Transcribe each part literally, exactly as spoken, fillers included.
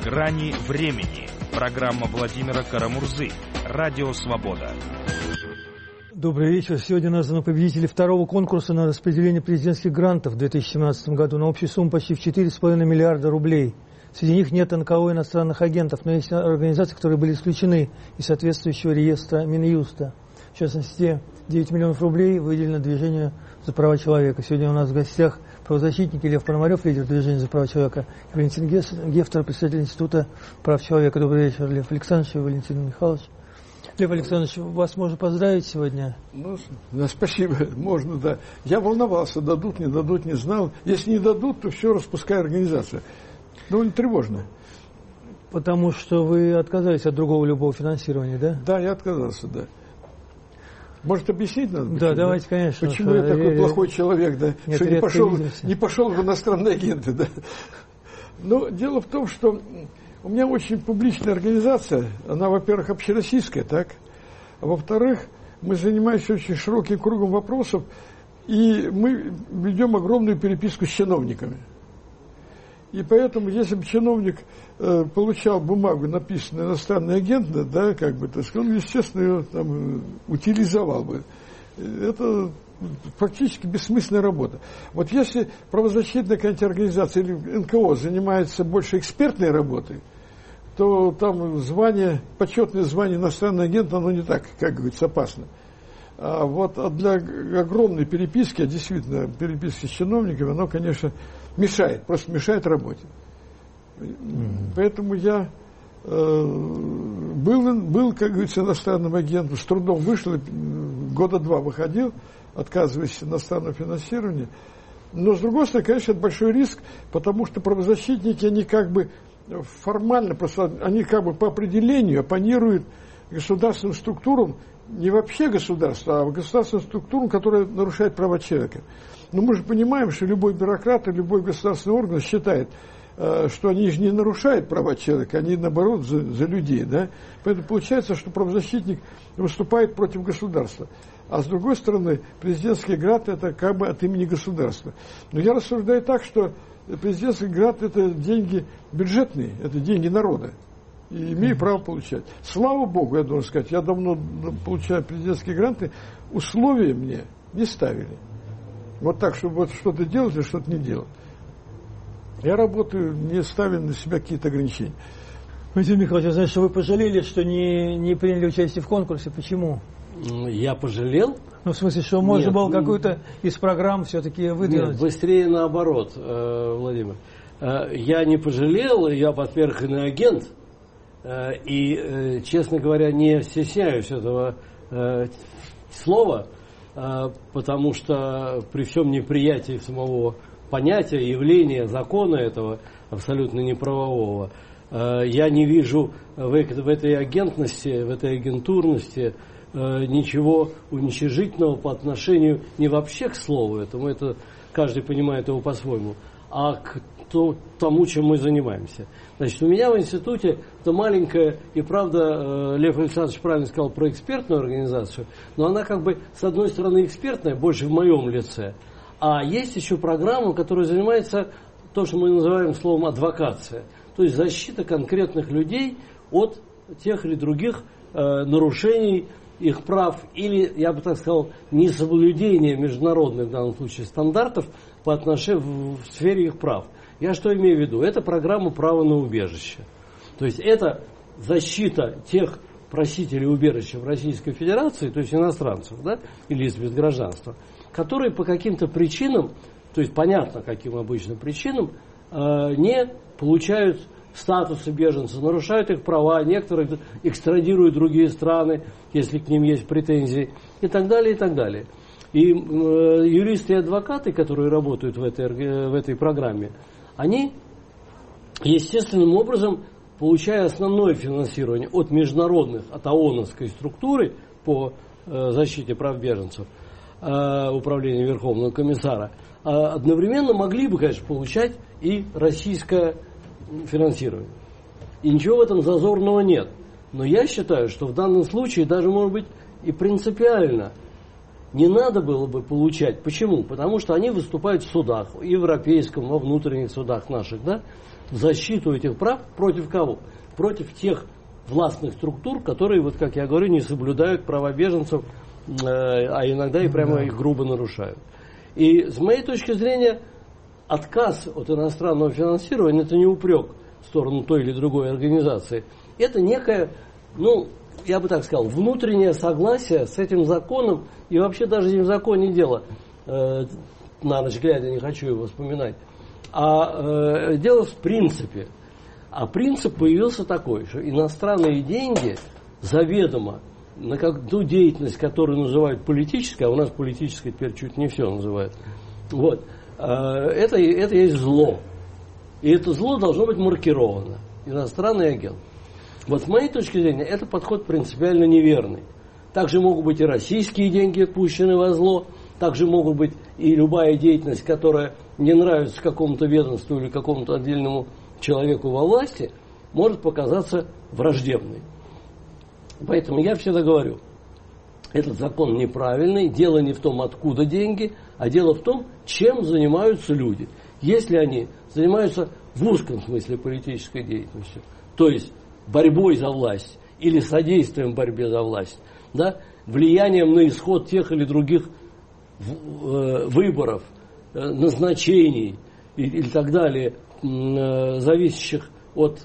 Грани времени. Программа Владимира Карамурзы. Радио Свобода. Добрый вечер. Сегодня названы победители второго конкурса на распределение президентских грантов в две тысячи семнадцатом году на общую сумму почти в четыре с половиной миллиарда рублей. Среди них нет эн ка о иностранных агентов, но есть организации, которые были исключены из соответствующего реестра Минюста. В частности, девять миллионов рублей выделено движению за права человека. Сегодня у нас в гостях правозащитник Лев Пономарев, лидер движения за права человека, и Валентин Гефтер, председатель Института прав человека. Добрый вечер, Лев Александрович и Валентин Михайлович. Лев Александрович, вас можно поздравить сегодня? Ну, да, спасибо, можно, да. Я волновался, дадут, не дадут, не знал. Если не дадут, то все, распускай организацию. Довольно тревожно. Потому что вы отказались от другого любого финансирования, да? Да, я отказался, да. Может, объяснить надо? Да, почему, давайте, конечно. Почему я такой плохой человек, да, Нет, что не пошел, не пошел в иностранные агенты, да? Но дело в том, что у меня очень публичная организация. Она, во-первых, общероссийская, так? А во-вторых, мы занимаемся очень широким кругом вопросов, и мы ведем огромную переписку с чиновниками. И поэтому, если бы чиновник э, получал бумагу, написанную иностранный агент, да, как бы, так сказать, он, естественно, ее там утилизовал бы. Это фактически бессмысленная работа. Вот если правозащитная какая-нибудь организация или эн ка о занимается больше экспертной работой, то там звание, почетное звание иностранного агента, оно не так, как говорится, опасно. А вот для огромной переписки, а действительно переписки с чиновниками, оно, конечно, мешает, просто мешает работе. Mm-hmm. Поэтому я э, был, был, как говорится, иностранным агентом, с трудом вышел, года два выходил, отказываясь от иностранного финансирования. Но, с другой стороны, конечно, это большой риск, потому что правозащитники, они как бы формально, просто они как бы по определению оппонируют государственным структурам, не вообще государство, а государственным структурам, которые нарушают права человека. Но мы же понимаем, что любой бюрократ и любой государственный орган считает, что они же не нарушают права человека, они, наоборот, за, за людей. Да? Поэтому получается, что правозащитник выступает против государства. А с другой стороны, президентский грант – это как бы от имени государства. Но я рассуждаю так, что президентский грант – это деньги бюджетные, это деньги народа. И имею право получать. Слава Богу, я должен сказать, я давно получаю президентские гранты, условия мне не ставили. Вот так, чтобы вот что-то делать или что-то не делать. Я работаю, не ставя на себя какие-то ограничения. Валентин Михайлович, значит, вы пожалели, что не, не приняли участие в конкурсе. Почему? Я пожалел? Ну, в смысле, что можно Нет, было какую-то из программ все-таки выдвинуть? Нет, быстрее наоборот, Владимир. Я не пожалел, я, во-первых, иноагент. И, честно говоря, не стесняюсь этого слова, потому что при всем неприятии самого понятия, явления, закона этого, абсолютно неправового, я не вижу в этой агентности, в этой агентурности ничего уничижительного по отношению не вообще к слову этому, это каждый понимает его по-своему, а к тому, чем мы занимаемся. Значит, у меня в институте это маленькая, и правда, Лев Александрович правильно сказал про экспертную организацию, но она как бы, с одной стороны, экспертная, больше в моем лице, а есть еще программа, которая занимается то, что мы называем словом адвокация, то есть защита конкретных людей от тех или других э, нарушений их прав, или, я бы так сказал, несоблюдение международных, в данном случае, стандартов по отношению в, в сфере их прав. Я что имею в виду? Это программа права на убежище. То есть это защита тех просителей убежища в Российской Федерации, то есть иностранцев, да, или лиц без гражданства, которые по каким-то причинам, то есть понятно каким обычным причинам, э, не получают статуса беженца, нарушают их права, некоторых экстрадируют в другие страны, если к ним есть претензии, и так далее, и так далее. И э, юристы и адвокаты, которые работают в этой, в этой программе, они естественным образом, получая основное финансирование от международных, от ООНовской структуры по э, защите прав беженцев, э, управления Верховного комиссара, э, одновременно могли бы, конечно, получать и российское финансирование. И ничего в этом зазорного нет. Но я считаю, что в данном случае даже, может быть, и принципиально не надо было бы получать. Почему? Потому что они выступают в судах, в европейском, во внутренних судах наших, да, в защиту этих прав против кого? Против тех властных структур, которые, вот как я говорю, не соблюдают права беженцев, э, а иногда и прямо да. их грубо нарушают. И с моей точки зрения, отказ от иностранного финансирования — это не упрек в сторону той или другой организации. Это некое, ну, я бы так сказал, внутреннее согласие с этим законом, и вообще даже не в законе дело, э, на ночь глядя не хочу его вспоминать, а э, дело в принципе. А принцип появился такой, что иностранные деньги заведомо на ту деятельность, которую называют политической, а у нас политической теперь чуть не все называют, вот, э, это, это есть зло. И это зло должно быть маркировано. Иностранный агент. Вот с моей точки зрения, это подход принципиально неверный. Также могут быть и российские деньги отпущены во зло, также могут быть и любая деятельность, которая не нравится какому-то ведомству или какому-то отдельному человеку во власти, может показаться враждебной. Поэтому я всегда говорю, этот закон неправильный, дело не в том, откуда деньги, а дело в том, чем занимаются люди. Если они занимаются в узком смысле политической деятельностью, то есть борьбой за власть или содействием борьбе за власть, да, влиянием на исход тех или других выборов, назначений и, и так далее, зависящих от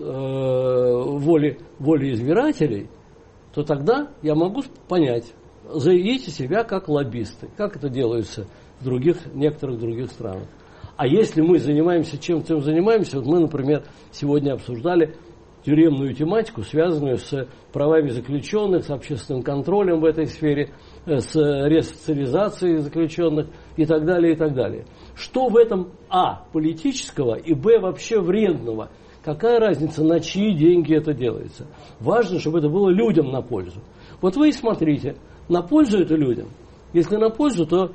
воли, воли избирателей, то тогда я могу понять, заявите себя как лоббисты, как это делается в других, некоторых других странах. А если мы занимаемся чем-то, занимаемся, вот мы, например, сегодня обсуждали тюремную тематику, связанную с правами заключенных, с общественным контролем в этой сфере, с ресоциализацией заключенных и так далее, и так далее. Что в этом а. политического и б. вообще вредного? Какая разница, на чьи деньги это делается? Важно, чтобы это было людям на пользу. Вот вы и смотрите, на пользу это людям. Если на пользу, то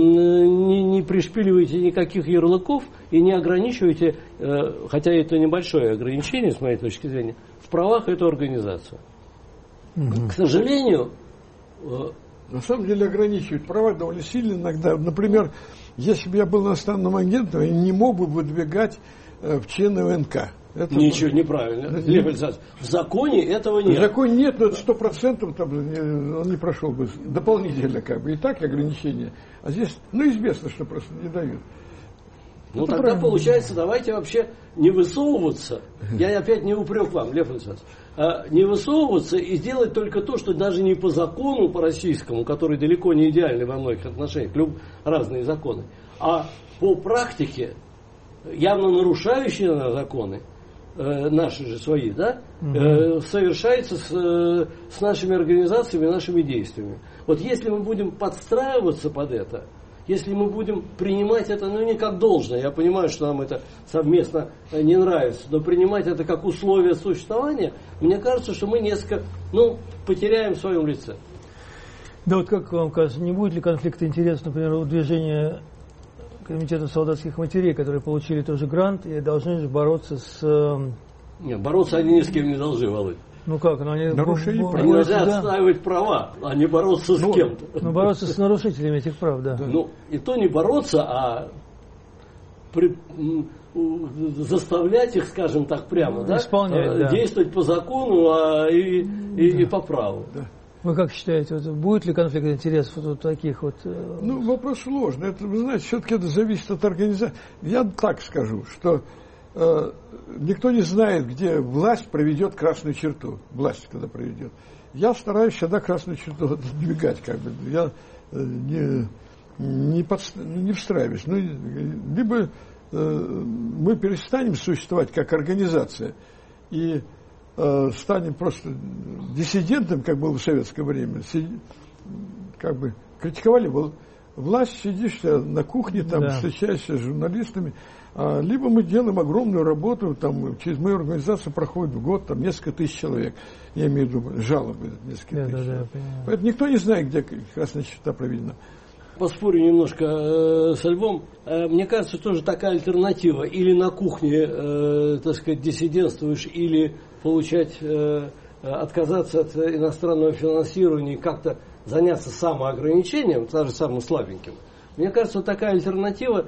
не, не пришпиливайте никаких ярлыков и не ограничивайте, э, хотя это небольшое ограничение, с моей точки зрения, в правах эту организацию. Угу. К сожалению... Э, На самом деле ограничивают права довольно сильно иногда. Например, если бы я был иностранным агентом, я не мог бы выдвигать э, в члены ВНК. Это Ничего, неправильно. Не, Лев Александрович, в законе этого нет. В законе нет, но это сто процентов там, он не прошел бы дополнительно, как бы. И так ограничения. А здесь, ну, известно, что просто не дают. Ну, это тогда правильно. Получается, давайте вообще не высовываться. Я опять не упрек вам, Лев Александрович. А не высовываться и сделать только то, что даже не по закону, по российскому, который далеко не идеальный во многих отношениях, люб, разные законы, а по практике, явно нарушающие законы, наши же свои, да, угу. совершается с, с нашими организациями, нашими действиями. Вот если мы будем подстраиваться под это, если мы будем принимать это, ну, не как должное, я понимаю, что нам это совместно не нравится, но принимать это как условие существования, мне кажется, что мы несколько, ну, потеряем в своем лице. Да, вот как вам кажется, не будет ли конфликта интересов, например, у движения Комитета солдатских матерей, которые получили тоже грант и должны же бороться с... Нет, бороться они ни с кем не должны, Володь. Ну как, ну они... Нарушили б- права. Они должны да. отстаивать права, а не бороться с ну, кем-то. Ну, бороться с нарушителями этих прав, да. Да. Ну, и то не бороться, а при, заставлять их, скажем так, прямо, да, исполнять, да. действовать по закону а, и, и, да. и по праву. Да. Вы как считаете, вот, будет ли конфликт интересов вот, вот таких вот... Э... Ну, вопрос сложный. Это, вы знаете, все-таки это зависит от организации. Я так скажу, что э, никто не знает, где власть проведет красную черту. Власть когда проведет. Я стараюсь всегда красную черту двигать, как бы. Я э, не, не, подст... не встраиваюсь. Ну, либо э, мы перестанем существовать как организация и станем просто диссидентом, как было в советское время, как бы критиковали власть, сидишь на кухне, там, да. встречаешься с журналистами, а, либо мы делаем огромную работу, там, через мою организацию проходит в год там, несколько тысяч человек, я имею в виду жалобы, несколько да, тысяч да, человек. да, Поэтому никто не знает, где красная черта проведена. Поспорю немножко э, со Львом. Э, мне кажется, тоже такая альтернатива. Или на кухне, э, так сказать, диссидентствуешь, или получать, э, отказаться от иностранного финансирования и как-то заняться самоограничением, даже самым слабеньким, мне кажется, такая альтернатива,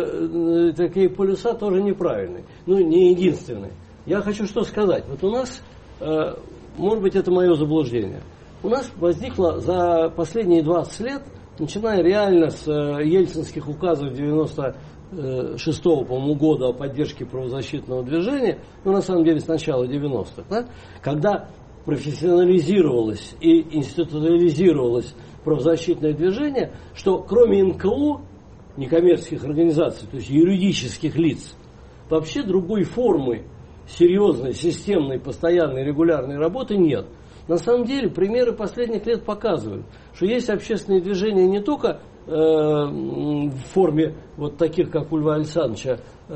э, такие полюса тоже неправильные. Ну, не единственные. Я хочу что сказать. Вот у нас, э, может быть, это мое заблуждение, у нас возникло за последние двадцать лет, начиная реально с э, ельцинских указов девяносто шестого, по-моему, года о поддержке правозащитного движения, ну, на самом деле, с начала девяностых, да, когда профессионализировалось и институциализировалось правозащитное движение, что кроме эн ка о, некоммерческих организаций, то есть юридических лиц, вообще другой формы серьезной, системной, постоянной, регулярной работы нет. На самом деле, примеры последних лет показывают, что есть общественные движения не только э, в форме вот таких, как у Льва Александровича, э,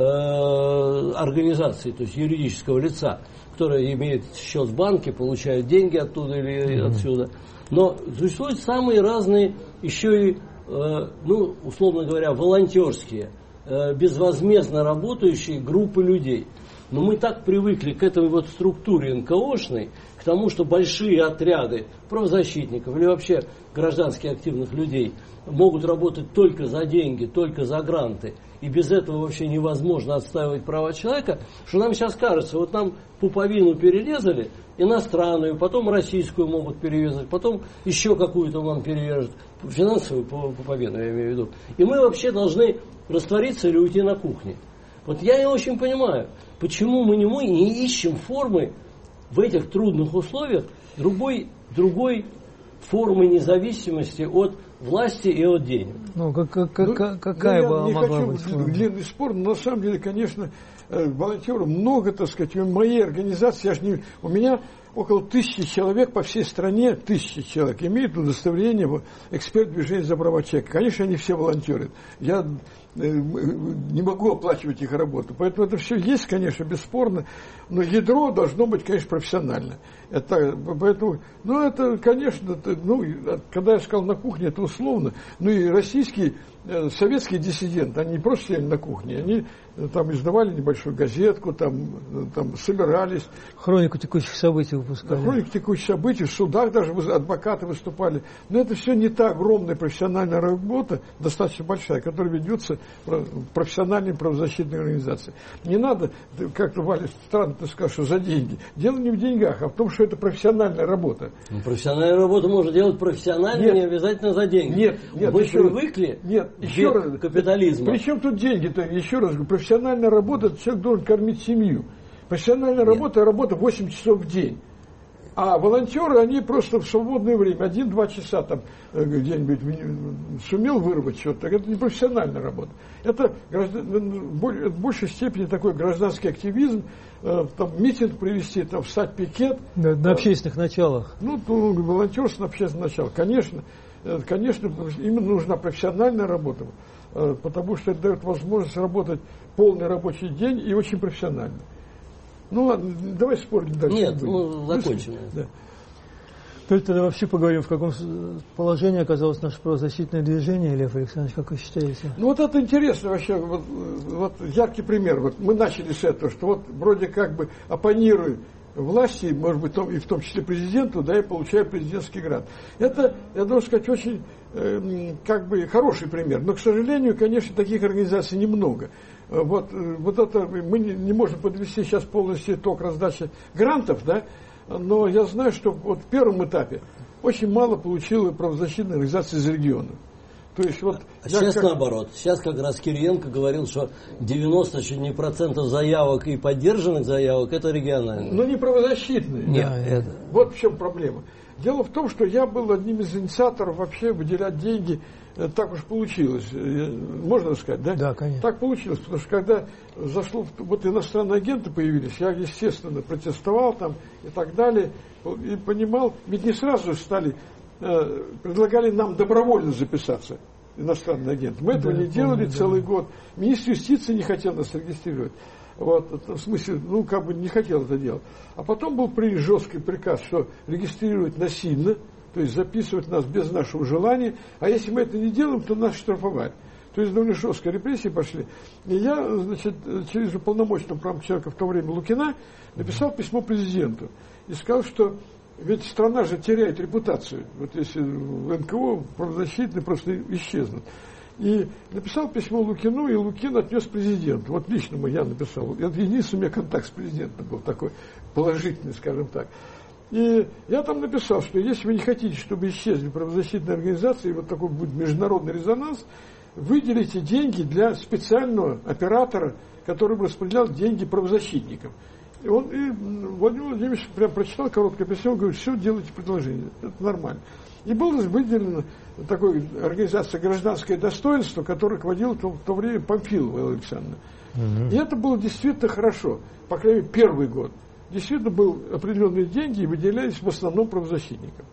организаций, то есть юридического лица, которое имеет счет в банке, получает деньги оттуда или mm-hmm. отсюда. Но существуют самые разные, еще и, э, ну, условно говоря, волонтерские, э, безвозмездно работающие группы людей. Но мы так привыкли к этой вот структуре эн ка о-шной, к тому, что большие отряды правозащитников или вообще граждански активных людей могут работать только за деньги, только за гранты, и без этого вообще невозможно отстаивать права человека, что нам сейчас кажется, вот нам пуповину перерезали, иностранную, потом российскую могут перерезать, потом еще какую-то нам перережут, финансовую пуповину, я имею в виду, и мы вообще должны раствориться или уйти на кухне. Вот я не очень понимаю, почему мы не, мы не ищем формы в этих трудных условиях другой, другой формы независимости от власти и от денег. Ну, как, как, как, ну, какая бы я могла не быть хочу форма? Длинный спор, но на самом деле, конечно, волонтеров много, так сказать, в моей организации, я ж не, у меня около тысячи человек по всей стране, тысячи человек имеют удостоверение эксперт движения за права человека. Конечно, они все волонтеры. Я не могу оплачивать их работу. Поэтому это все есть, конечно, бесспорно, но ядро должно быть, конечно, профессионально. Это, поэтому, ну, это, конечно, это, ну, когда я сказал на кухне, это условно. Ну, и российские, советские диссиденты, они не просто сидели на кухне, они там издавали небольшую газетку, там, там собирались. Хронику текущих событий выпускали. Да, хронику текущих событий, в судах даже адвокаты выступали. Но это все не та огромная профессиональная работа, достаточно большая, которая ведется профессиональной правозащитной организацией. Не надо, как-то, Валя, странно ты сказал, что за деньги. Дело не в деньгах, а в том, что это профессиональная работа. Ну, профессиональную работу можно делать профессионально, нет, не обязательно за деньги. Нет, нет. Мы привыкли нет, еще раз, капитализма. Причем тут деньги-то, еще раз говорю, профессиональная работа, человек должен кормить семью. Профессиональная работа, работа восемь часов в день. А волонтеры, они просто в свободное время, один-два часа там где-нибудь сумел вырвать что-то, это не профессиональная работа. Это в большей степени такой гражданский активизм, там, митинг провести, там, встать пикет. Да, на общественных началах. Ну, волонтерство на общественных началах. Конечно, конечно, именно нужна профессиональная работа, потому что это дает возможность работать полный рабочий день и очень профессионально. Ну ладно, давай спорить дальше. Нет, ну, закончим. Да. Теперь тогда вообще поговорим, в каком положении оказалось наше правозащитное движение, Лев Александрович, как вы считаете? Ну вот это интересно вообще, вот, вот яркий пример. Вот мы начали с этого, что вот вроде как бы оппонируя власти, может быть, и в том числе президенту, да, и получая президентский грант. Это, я должен сказать, очень э, как бы хороший пример. Но, к сожалению, конечно, таких организаций немного. Вот, вот это мы не, не можем подвести сейчас полностью итог раздачи грантов, да, но я знаю, что вот в первом этапе очень мало получила правозащитная организация из региона. То есть вот а сейчас как... наоборот. Сейчас как раз Кириенко говорил, что девяносто чуть не процентов заявок и поддержанных заявок это региональные. Но не правозащитные. Нет, да, это... Вот в чем проблема. Дело в том, что я был одним из инициаторов вообще выделять деньги. Так уж получилось. Можно сказать, да? Да, конечно. Так получилось, потому что когда зашло, вот иностранные агенты появились, я, естественно, протестовал там и так далее, и понимал, ведь не сразу стали, э, предлагали нам добровольно записаться, иностранные агенты. Мы этого да, не делали помню, целый да. год. Министр юстиции не хотел нас регистрировать. Вот, в смысле, ну, как бы не хотел это делать. А потом был принят жесткий приказ, что регистрировать насильно, то есть записывать нас без нашего желания, а если мы это не делаем, то нас штрафовать. То есть довольно жестко репрессии пошли. И я, значит, через уполномоченного правого человека в то время Лукина написал письмо президенту и сказал, что ведь страна же теряет репутацию. Вот если в эн ка о правозащитные просто исчезнут. И написал письмо Лукину, и Лукин отнес президенту. Вот лично я написал. Это единственный у меня контакт с президентом был такой положительный, скажем так. И я там написал, что если вы не хотите, чтобы исчезли правозащитные организации, вот такой будет международный резонанс, выделите деньги для специального оператора, который бы распределял деньги правозащитникам. И он, и Владимир Владимирович прям прочитал короткое письмо, говорит, все, делайте предложение, это нормально. И была выделена такая организация «Гражданское достоинство», которая руководила в то, в то время Памфилова Александровна. Угу. И это было действительно хорошо, по крайней мере, первый год. Действительно, были определенные деньги и выделялись в основном правозащитникам.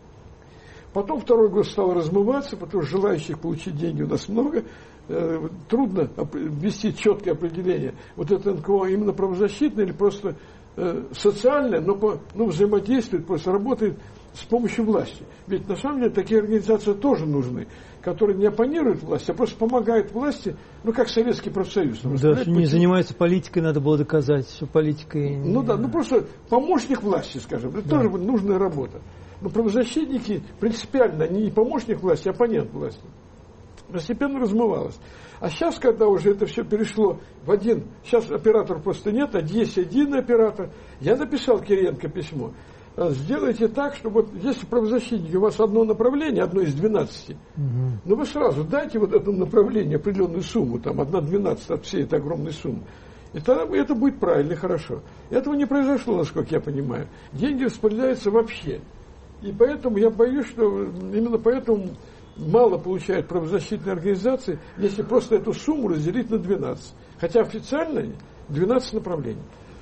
Потом второй год стал размываться, потому что желающих получить деньги у нас много. Э, трудно ввести четкое определение. Вот это эн ка о именно правозащитное или просто э, социальное, но по, ну, взаимодействует, просто работает с помощью власти. Ведь на самом деле такие организации тоже нужны, которые не оппонируют власти, а просто помогают власти, ну как Советский профсоюз. Да, не занимается политикой, надо было доказать, что политикой... Ну да, ну просто помощник власти, скажем, это да. Тоже нужная работа. Но правозащитники принципиально, они не помощник власти, а оппонент власти. Постепенно размывалось. А сейчас, когда уже это все перешло в один, сейчас оператора просто нет, а есть один оператор, я написал Кириенко письмо. Сделайте так, чтобы вот, если правозащитники, у вас одно направление, одно из двенадцати, угу. Но вы сразу дайте вот этому направлению определенную сумму, там одна двенадцатая от всей этой огромной суммы. И тогда это будет правильно и хорошо. Этого не произошло, насколько я понимаю. Деньги распределяются вообще. И поэтому я боюсь, что именно поэтому мало получают правозащитные организации, если просто эту сумму разделить на двенадцать. Хотя официально двенадцать направлений.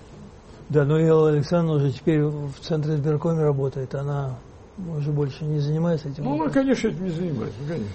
Да, но Элла Александровна уже теперь в Центре избиркоме работает, она уже больше не занимается этим? Ну, она, конечно, этим не занимается, конечно.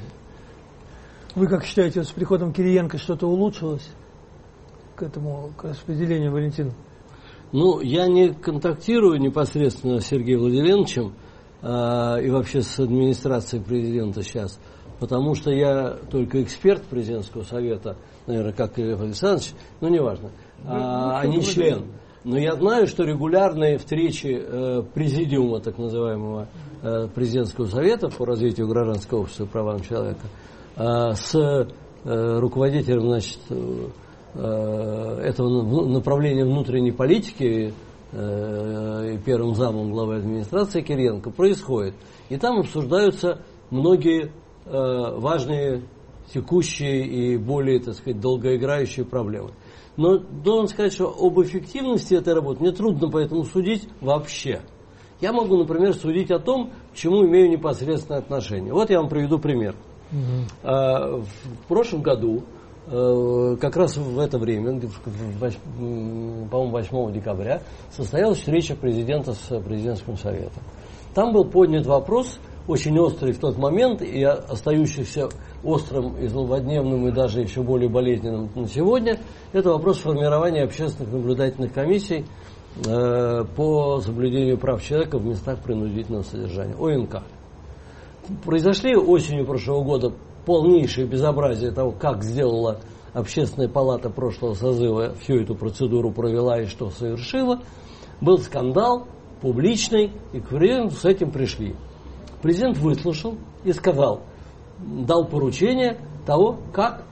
Вы как считаете, вот с приходом Кириенко что-то улучшилось к этому, к распределению, Валентин? Ну, я не контактирую непосредственно с Сергеем Владимировичем э, и вообще с администрацией президента сейчас, потому что я только эксперт президентского совета, наверное, как и Лев Александрович, но неважно, а, а не член. Но я знаю, что регулярные встречи э, президиума, так называемого э, президентского совета по развитию гражданского общества и правам человека, э, с э, руководителем, значит, э, этого направления внутренней политики э, и первым замом главы администрации Кириенко происходит. И там обсуждаются многие э, важные текущие и более, так сказать, долгоиграющие проблемы. Но должен сказать, что об эффективности этой работы мне трудно поэтому судить вообще. Я могу, например, судить о том, к чему имею непосредственное отношение. Вот я вам приведу пример. Угу. В прошлом году, как раз в это время, по-моему, восьмого декабря, состоялась встреча президента с президентским советом. Там был поднят вопрос, очень острый в тот момент и остающийся острым и злободневным и даже еще более болезненным на сегодня, это вопрос формирования общественных наблюдательных комиссий э, по соблюдению прав человека в местах принудительного содержания, о эн ка. Произошли осенью прошлого года полнейшее безобразие того, как сделала Общественная палата прошлого созыва, всю эту процедуру провела и что совершила. Был скандал публичный, и к президенту с этим пришли. Президент выслушал и сказал, дал поручение того, как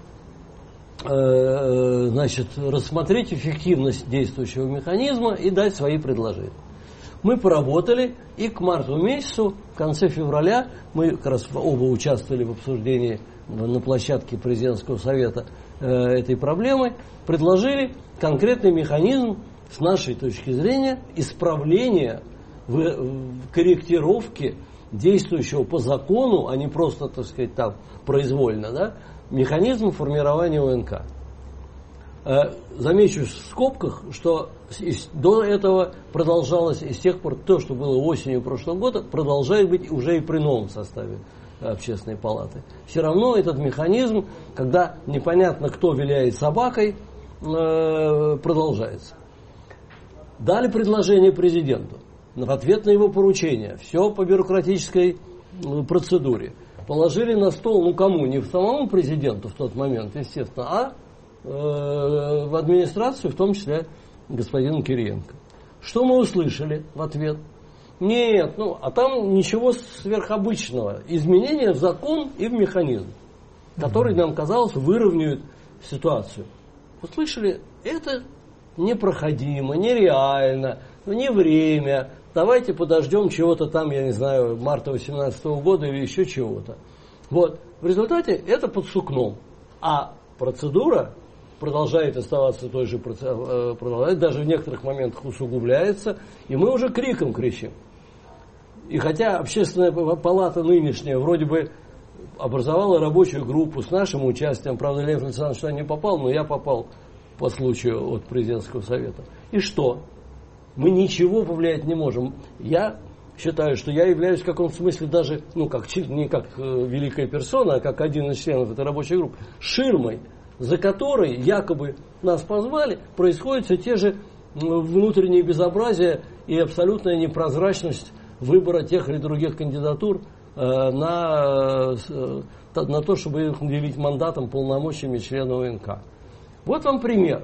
э, значит, рассмотреть эффективность действующего механизма и дать свои предложения. Мы поработали, и к марту месяцу, в конце февраля, мы как раз оба участвовали в обсуждении на площадке президентского совета э, этой проблемы, предложили конкретный механизм с нашей точки зрения исправления, в, в корректировки действующего по закону, а не просто, так сказать, там произвольно, да, механизм формирования о эн ка. Э, замечу в скобках, что до этого продолжалось, и с тех пор то, что было осенью прошлого года, продолжает быть уже и при новом составе Общественной палаты. Все равно этот механизм, когда непонятно, кто виляет собакой, э, продолжается. Дали предложение президенту. В ответ на его поручение, все по бюрократической процедуре, положили на стол, ну кому, не самому президенту в тот момент, естественно, а э, в администрацию, в том числе господину Кириенко. Что мы услышали в ответ? Нет, ну, а там ничего сверхобычного. Изменения в закон и в механизм, который, нам казалось, выровняют ситуацию. Вы слышали, это непроходимо, нереально, не время. Давайте подождем чего-то там, я не знаю, марта восемнадцатого года или еще чего-то. Вот. В результате это под сукном. А процедура продолжает оставаться той же, продолжает, даже в некоторых моментах усугубляется, и мы уже криком кричим. И хотя общественная палата нынешняя вроде бы образовала рабочую группу с нашим участием, правда, Лев Александрович туда не попал, но я попал по случаю от президентского совета. И что? Мы ничего повлиять не можем. Я считаю, что я являюсь в каком-то смысле даже, ну, как, не как э, великая персона, а как один из членов этой рабочей группы, ширмой, за которой якобы нас позвали, происходят все те же внутренние безобразия и абсолютная непрозрачность выбора тех или других кандидатур э, на, э, на то, чтобы их наделить мандатом, полномочиями члена ОНК. Вот вам пример.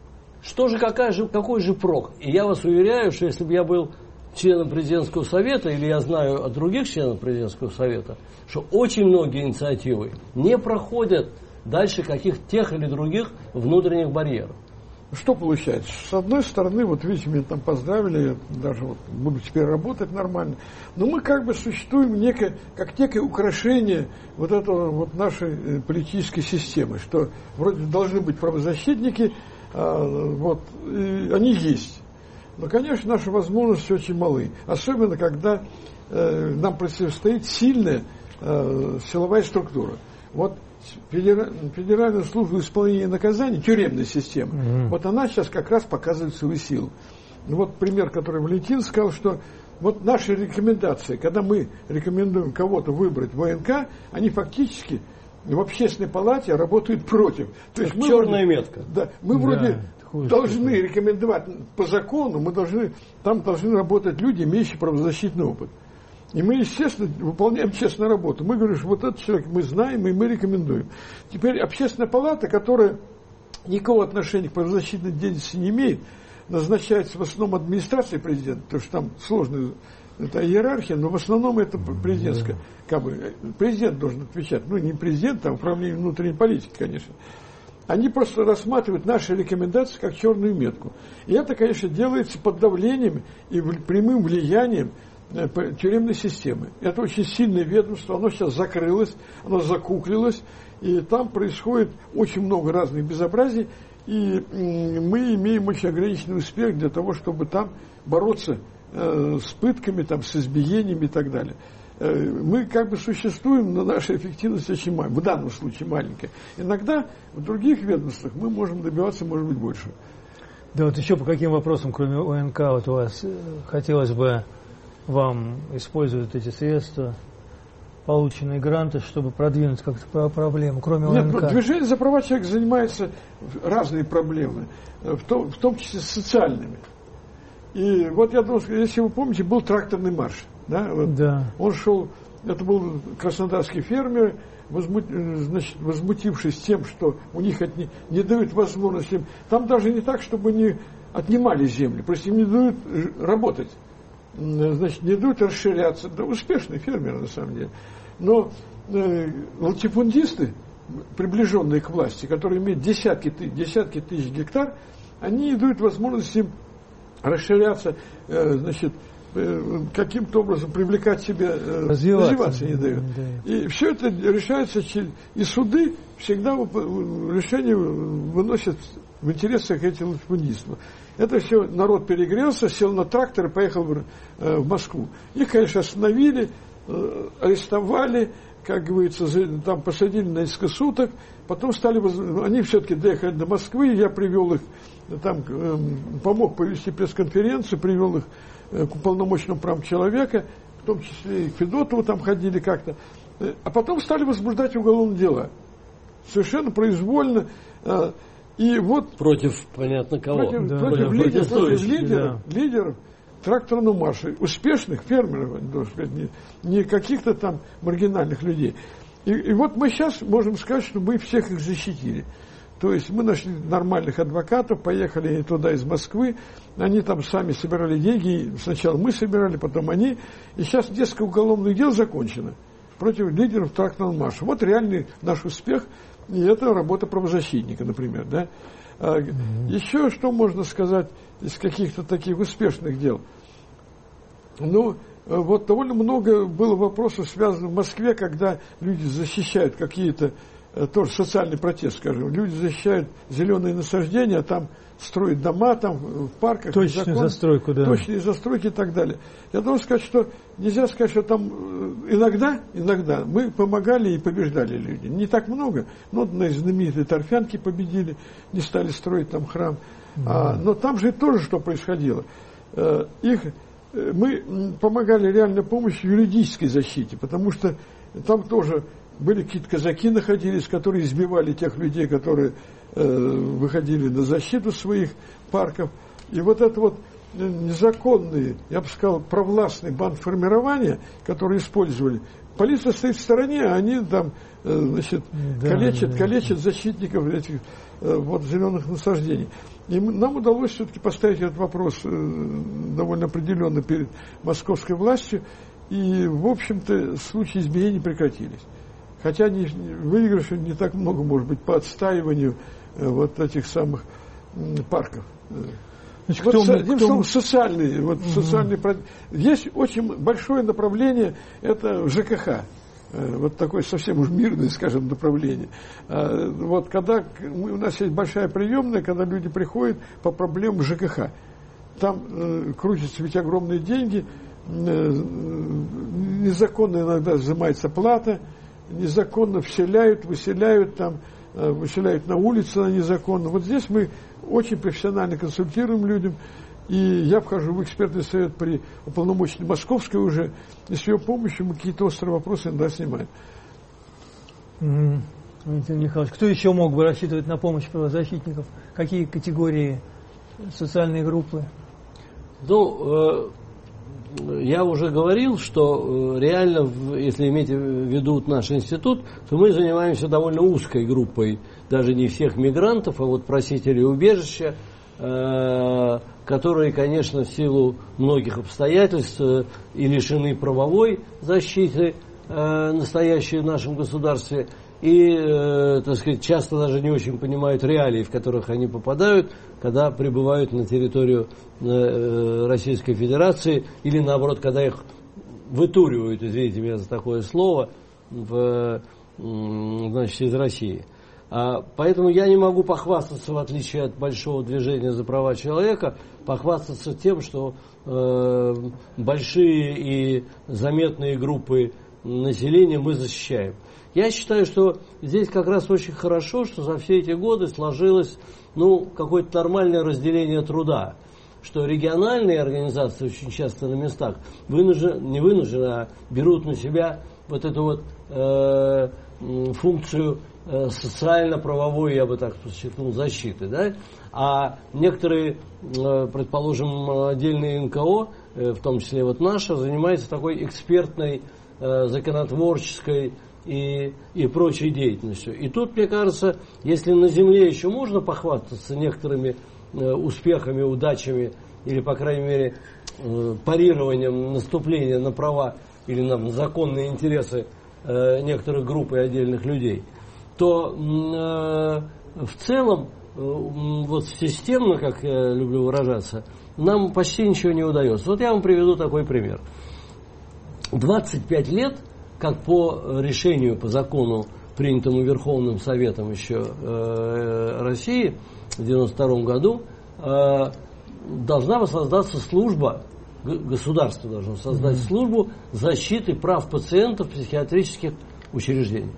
Что же, какая же, какой же прок? И я вас уверяю, что если бы я был членом президентского совета, или я знаю от других членов президентского совета, что очень многие инициативы не проходят дальше каких тех или других внутренних барьеров. Что получается? С одной стороны, вот видите, меня там поздравили, даже вот буду теперь работать нормально, но мы как бы существуем некое, как некое украшение вот этого вот нашей политической системы, что вроде должны быть правозащитники, а, вот, и они есть. Но, конечно, наши возможности очень малы, особенно когда э, нам противостоит сильная э, силовая структура. Вот Федеральная служба исполнения наказаний, тюремная система, mm-hmm. вот она сейчас как раз показывает свою силу. Вот пример, который Валентин сказал, что вот наши рекомендации, когда мы рекомендуем кого-то выбрать в ОНК, они фактически в общественной палате работают против. То есть мы черная вроде, метка. Да, мы да, вроде должны такое. рекомендовать по закону, мы должны, там должны работать люди, имеющие правозащитный опыт. И мы, естественно, выполняем честную работу. Мы говорим, что вот этот человек мы знаем и мы рекомендуем. Теперь общественная палата, которая никакого отношения к правозащитной деятельности не имеет, назначается в основном администрацией президента, потому что там сложная это иерархия, но в основном это президентская. Как бы, президент должен отвечать. Ну, не президент, а управление внутренней политики, конечно. Они просто рассматривают наши рекомендации как черную метку. И это, конечно, делается под давлением и прямым влиянием тюремной системы. Это очень сильное ведомство, оно сейчас закрылось, оно закуклилось, и там происходит очень много разных безобразий, и мы имеем очень ограниченный успех для того, чтобы там бороться э, с пытками, там, с избиениями и так далее. Э, мы как бы существуем, но наша эффективность очень маленькая, в данном случае маленькая. Иногда в других ведомствах мы можем добиваться, может быть, больше. Да, вот еще по каким вопросам, кроме ОНК, вот у вас хотелось бы вам использовать эти средства, полученные гранты, чтобы продвинуть как-то проблему, кроме ОНК? Нет, движение за права человека занимается разные проблемы, в том, в том числе социальными. И вот я думаю, если вы помните, был тракторный марш. Да? Вот да. Он шел, это был краснодарский фермер, возмут, значит, возмутившись тем, что у них отни, не дают возможности, там даже не так, чтобы они отнимали землю, просто им не дают работать. Значит, не дают расширяться. Да, успешные фермеры, на самом деле. Но э, латифундисты, приближенные к власти, которые имеют десятки, десятки тысяч гектар, они не дают возможности им расширяться, э, значит, э, каким-то образом привлекать себя, э, развиваться. развиваться не дают. Да. И все это решается, и суды всегда решение выносят в интересах этих латифундистов. Это все, народ перегрелся, сел на трактор и поехал в, э, в Москву. Их, конечно, остановили, э, арестовали, как говорится, там посадили на несколько суток. Потом стали, они все-таки доехали до Москвы, я привел их, там, э, помог провести пресс-конференцию, привел их э, к уполномоченному правам человека, в том числе и к Федотову там ходили как-то. Э, а потом стали возбуждать уголовные дела. Совершенно произвольно. Э, И вот против, понятно, кого? Против, да. против, против, лидеров, против лидеров, да. лидеров тракторного марша, успешных фермеров, не, не каких-то там маргинальных людей. И, и вот мы сейчас можем сказать, что мы всех их защитили. То есть мы нашли нормальных адвокатов, поехали они туда из Москвы, они там сами собирали деньги, сначала мы собирали, потом они. И сейчас несколько уголовных дел закончено против лидеров тракторного марша. Вот реальный наш успех, и это работа правозащитника, например. Да? А, mm-hmm. Еще что можно сказать из каких-то таких успешных дел? Ну, вот довольно много было вопросов, связанных в Москве, когда люди защищают какие-то, тоже социальный протест, скажем, люди защищают зеленые насаждения, а там строят дома, там в парках. Точную закон, застройку, да. Точные застройки и так далее. Я должен сказать, что нельзя сказать, что там иногда, иногда мы помогали и побеждали люди. Не так много, но на знаменитой Торфянке победили, не стали строить там храм. Mm-hmm. А, но там же тоже что происходило. Их, мы помогали реально помощью юридической защите, потому что там тоже были какие-то казаки находились, которые избивали тех людей, которые э, выходили на защиту своих парков. И вот это вот незаконные, я бы сказал, провластные бандформирования, которые использовали, полиция стоит в стороне, а они там э, значит, да, калечат, да, калечат да. защитников этих э, вот, зеленых насаждений. И нам удалось все-таки поставить этот вопрос э, довольно определенно перед московской властью, и, в общем-то, случаи избиений прекратились. Хотя не, выигрышей не так много, может быть, по отстаиванию э, вот этих самых э, парков. Значит, вот, кто, со, кто... Словом, социальные, вот, угу. социальные, есть очень большое направление, это ЖКХ. Э, вот такое совсем уж мирное, скажем, направление. Э, вот когда мы, у нас есть большая приемная, когда люди приходят по проблемам ЖКХ. Там э, крутятся ведь огромные деньги, э, незаконно иногда взимается плата, незаконно вселяют, выселяют там, выселяют на улице незаконно. Вот здесь мы очень профессионально консультируем людям, и я вхожу в экспертный совет при уполномоченной Московской уже, и с ее помощью мы какие-то острые вопросы иногда снимаем. Mm-hmm. Валентин Михайлович, кто еще мог бы рассчитывать на помощь правозащитников? Какие категории, социальные группы? Ну, э я уже говорил, что реально, если иметь в виду наш институт, то мы занимаемся довольно узкой группой, даже не всех мигрантов, а вот просителей убежища, которые, конечно, в силу многих обстоятельств и лишены правовой защиты, настоящей в нашем государстве, и, так сказать, часто даже не очень понимают реалии, в которых они попадают, когда прибывают на территорию Российской Федерации, или наоборот, когда их вытуривают, извините меня за такое слово, в, значит, из России. А, поэтому я не могу похвастаться, в отличие от большого движения за права человека, похвастаться тем, что э, большие и заметные группы населения мы защищаем. Я считаю, что здесь как раз очень хорошо, что за все эти годы сложилось, ну, какое-то нормальное разделение труда, что региональные организации очень часто на местах вынуждены, не вынуждены, а берут на себя вот эту вот э, функцию э, социально-правовой, я бы так подчеркнул, защиты, да? А некоторые, э, предположим, отдельные эн ка о, э, в том числе вот наша, занимаются такой экспертной, э, законотворческой и, и прочей деятельностью. И тут, мне кажется, если на земле еще можно похвастаться некоторыми э, успехами, удачами, или, по крайней мере, э, парированием наступления на права или на законные интересы э, некоторых групп и отдельных людей, то э, в целом, э, вот системно, как я люблю выражаться, нам почти ничего не удается. Вот я вам приведу такой пример. двадцать пять лет, как по решению, по закону, принятому Верховным Советом еще э, России в девяносто втором году, э, должна воссоздаться служба, государство должно создать mm-hmm. службу защиты прав пациентов в психиатрических учреждениях.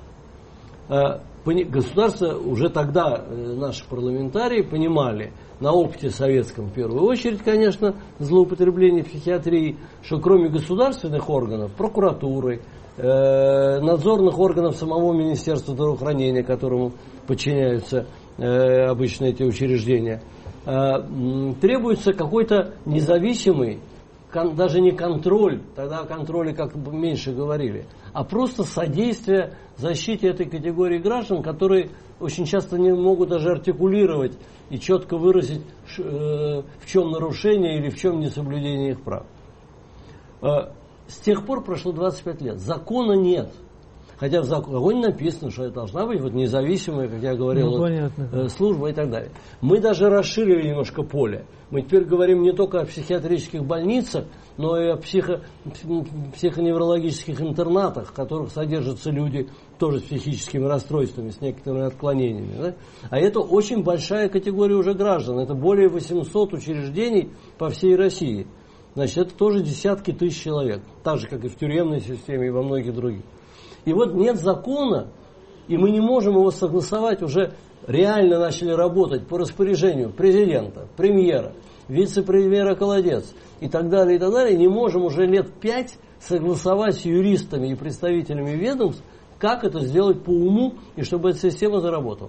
Э, государство, уже тогда э, наши парламентарии понимали, на опыте советском в первую очередь, конечно, злоупотребление психиатрии, что кроме государственных органов, прокуратуры, э, надзорных органов самого Министерства здравоохранения, которому подчиняются э, обычно эти учреждения, э, требуется какой-то независимый кон, даже не контроль, тогда о контроле как бы меньше говорили, а просто содействие защите этой категории граждан, которые очень часто не могут даже артикулировать и четко выразить, э, в чем нарушение или в чем несоблюдение их прав. Э, с тех пор прошло двадцать пять лет. Закона нет. Хотя в законе написано, что это должна быть вот независимая, как я говорил, ну, вот, э, служба и так далее. Мы даже расширили немножко поле. Мы теперь говорим не только о психиатрических больницах, но и о психо, психоневрологических интернатах, в которых содержатся люди тоже с психическими расстройствами, с некоторыми отклонениями. Да? А это очень большая категория уже граждан. Это более восьмисот учреждений по всей России. Значит, это тоже десятки тысяч человек. Так же, как и в тюремной системе и во многих других. И вот нет закона, и мы не можем его согласовать, уже реально начали работать по распоряжению президента, премьера, вице-премьера Колодец и так далее, и так далее. Не можем уже лет пять согласовать с юристами и представителями ведомств, как это сделать по уму и чтобы эта система заработала.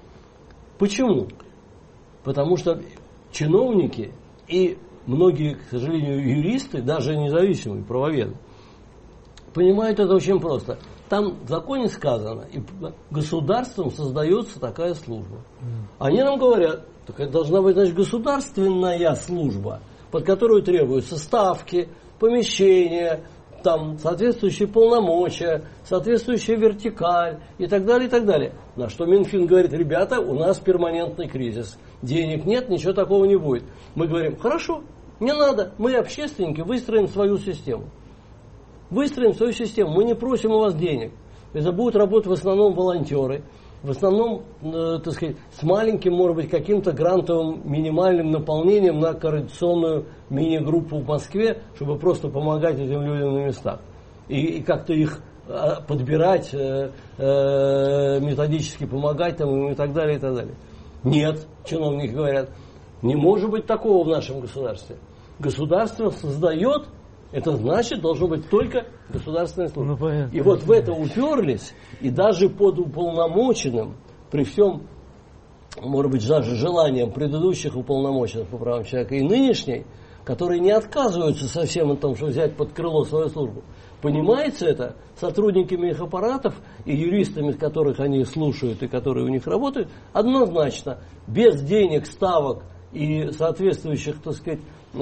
Почему? Потому что чиновники и многие, к сожалению, юристы, даже независимые правоведы, понимают это очень просто. Там в законе сказано, и государством создается такая служба. Они нам говорят, так это должна быть, значит, государственная служба, под которую требуются ставки, помещения, там, соответствующие полномочия, соответствующая вертикаль и так далее, и так далее. На что Минфин говорит, ребята, у нас перманентный кризис. Денег нет, ничего такого не будет. Мы говорим, хорошо, не надо, мы общественники выстроим свою систему. Выстроим свою систему, мы не просим у вас денег. Это будут работать в основном волонтеры, в основном, э, так сказать, с маленьким, может быть, каким-то грантовым минимальным наполнением на координационную мини-группу в Москве, чтобы просто помогать этим людям на местах. И, и как-то их э, подбирать, э, э, методически помогать там, и так далее, и так далее. Нет, чиновники говорят, не может быть такого в нашем государстве. Государство создает. Это значит, должно быть только государственная служба. Ну, и вот в это уперлись, и даже под уполномоченным, при всем, может быть, даже желанием предыдущих уполномоченных по правам человека и нынешней, которые не отказываются совсем от того, что взять под крыло свою службу, понимается это сотрудниками их аппаратов и юристами, которых они слушают и которые у них работают, однозначно, без денег, ставок и соответствующих, так сказать,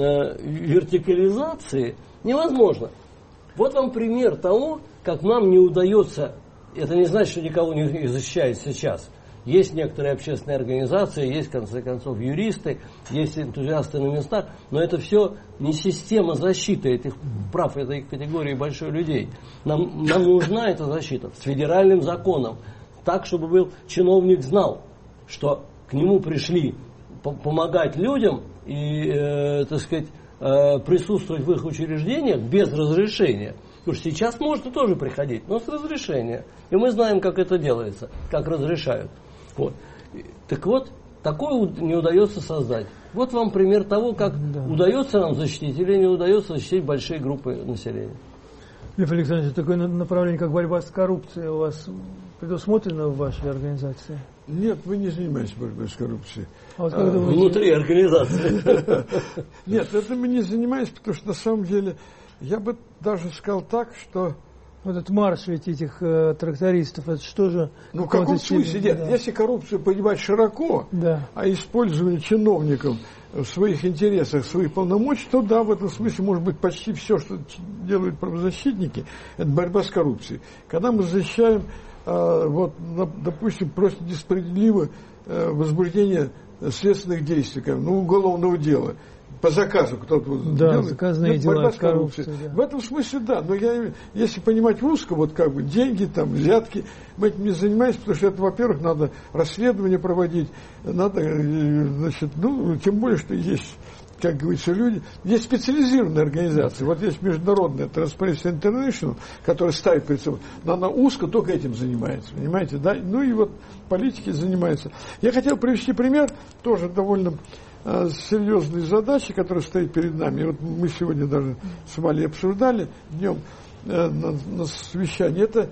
вертикализации невозможно. Вот вам пример того, как нам не удается, это не значит, что никого не защищает сейчас. Есть некоторые общественные организации, есть, в конце концов, юристы, есть энтузиасты на местах, но это все не система защиты этих прав этой категории большой людей. Нам, нам нужна эта защита с федеральным законом, так, чтобы был чиновник знал, что к нему пришли помогать людям и, э, так сказать, э, присутствовать в их учреждениях без разрешения. Потому что сейчас можно тоже приходить, но с разрешения. И мы знаем, как это делается, как разрешают. Вот. Так вот, такое не удается создать. Вот вам пример того, как да. удается нам защитить или не удается защитить большие группы населения. Лев Александрович, такое направление, как борьба с коррупцией, у вас предусмотрено в вашей организации? Нет, мы не занимаемся борьбой с коррупцией. А вот а, вы... Внутри организации. Нет, это мы не занимаемся, потому что на самом деле, я бы даже сказал так, что... Вот этот марш ведь этих э, трактористов, это что же... Ну, в каком смысле? Нет, да. Если коррупцию понимать широко, да. а использование чиновников в своих интересах, в своих полномочий, то да, в этом смысле может быть почти все, что делают правозащитники, это борьба с коррупцией. Когда мы защищаем, э, вот, на, допустим, просто несправедливо э, возбуждение следственных действий, ну, уголовного дела, по заказу кто-то да, делает, заказные дела, борьба с коррупцией. Да. В этом смысле да, но я, если понимать узко, вот как бы деньги, там, взятки, мы этим не занимаемся, потому что это, во-первых, надо расследование проводить, надо, значит, ну, тем более, что есть, как говорится, люди, есть специализированные организации, вот есть международная Transparency International, которая ставит перед собой, но она узко только этим занимается, понимаете, да, ну и вот политики занимаются. Я хотел привести пример, тоже довольно серьезные задачи, которые стоят перед нами. И вот мы сегодня даже с Валей обсуждали днем э, на, на совещании. Это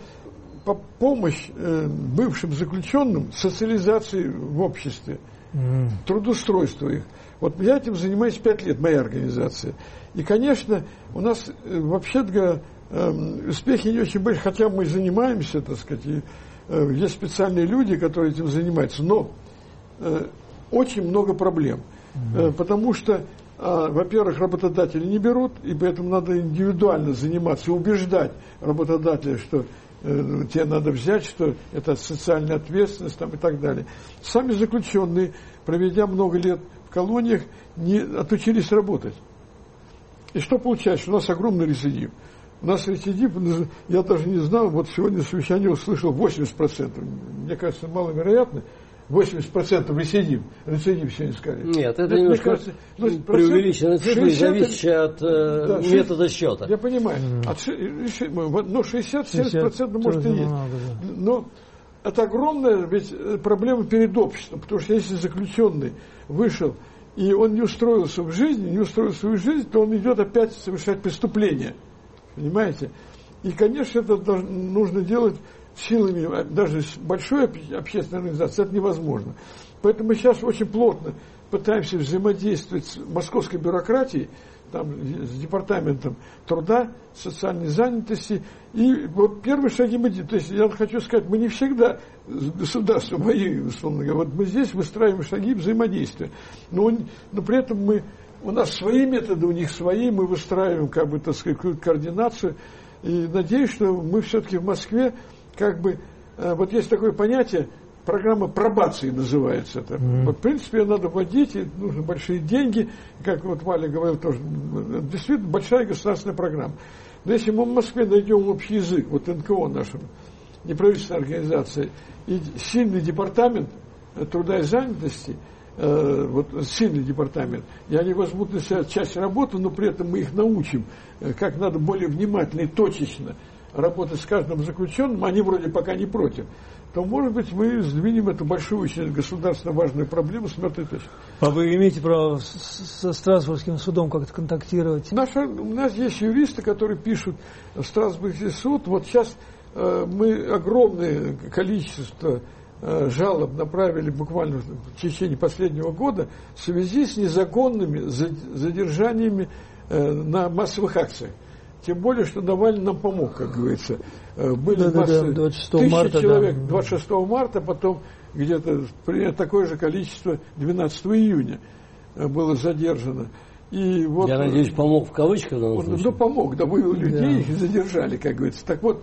помощь э, бывшим заключенным социализации в обществе, mm. трудоустройство их. Вот я этим занимаюсь пять лет, моя организация. И, конечно, у нас, вообще-то говоря, успехи не очень большие, хотя мы занимаемся, так сказать, и есть специальные люди, которые этим занимаются, но очень много проблем. Mm-hmm. Потому что, во-первых, работодатели не берут, и поэтому надо индивидуально заниматься, убеждать работодателя, что тебе надо взять, что это социальная ответственность там, и так далее. Сами заключенные, проведя много лет в колониях, не отучились работать. И что получается? У нас огромный рецидив. У нас рецидив, я даже не знал, вот сегодня на совещании услышал восемьдесят процентов. Мне кажется, маловероятно. восемьдесят процентов рецидив. Рецидив сегодня сказали. Нет, это, это немножко кажется, ну, преувеличенная цифра, зависящая от э, да, метода счета. Я понимаю. Mm. От, но шестьдесят-семьдесят процентов может и есть. Много, да. Но это огромная ведь проблема перед обществом. Потому что если заключенный вышел, и он не устроился в жизни, не устроил свою жизнь, то он идет опять совершать преступление. Понимаете? И, конечно, это нужно делать силами даже большой общественной организации, это невозможно. Поэтому мы сейчас очень плотно пытаемся взаимодействовать с московской бюрократией, там, с департаментом труда, социальной занятости. И вот первые шаги мы делаем. То есть я хочу сказать, мы не всегда государство, мои, условно говоря, вот мы здесь выстраиваем шаги взаимодействия. Но, но при этом мы, у нас свои методы, у них свои, мы выстраиваем, как бы, так сказать, какую-то координацию. И надеюсь, что мы все-таки в Москве, как бы, вот есть такое понятие, программа пробации называется это. Mm-hmm. Вот, в принципе, ее надо вводить, и нужны большие деньги, как вот Валя говорил тоже, действительно большая государственная программа. Но если мы в Москве найдем общий язык, вот эн ка о наша, неправительственная организация, и сильный департамент труда и занятости, э, вот сильный департамент, и они возьмут на себя часть работы, но при этом мы их научим, как надо более внимательно и точечно работать с каждым заключенным, они вроде пока не против, то, может быть, мы сдвинем эту большую, очень государственно важную проблему с мертвой точки. А вы имеете право со Страсбургским судом как-то контактировать? Наша, у нас есть юристы, которые пишут в Страсбургский суд. Вот сейчас э, мы огромное количество э, жалоб направили буквально в течение последнего года в связи с незаконными задержаниями э, на массовых акциях. Тем более, что Навальный нам помог, как говорится. Были да, массы, да, двадцать шестого марта, человек да. двадцать шестого марта, потом где-то примерно такое же количество двенадцатого июня было задержано. И вот, я надеюсь, помог в кавычках. Он, ну, помог, да, вывел людей да. и задержали, как говорится. Так вот,